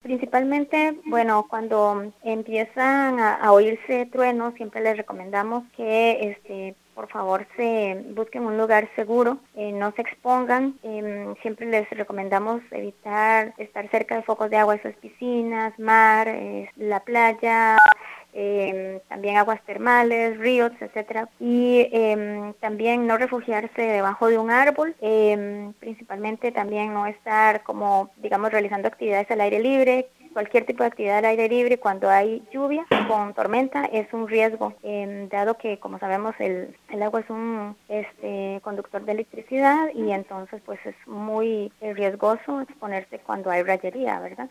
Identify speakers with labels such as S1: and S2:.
S1: Principalmente, bueno, cuando empiezan a oírse truenos, siempre les recomendamos que, por favor, se busquen un lugar seguro, no se expongan. Siempre les recomendamos evitar estar cerca de focos de agua, esas piscinas, mar, la playa, también aguas termales, ríos, etcétera, y también no refugiarse debajo de un árbol, principalmente también no estar como, digamos, realizando actividades al aire libre. Cualquier tipo de actividad al aire libre cuando hay lluvia con tormenta es un riesgo, dado que, como sabemos, el agua es un conductor de electricidad y entonces pues es muy riesgoso exponerse cuando hay rayería, ¿verdad?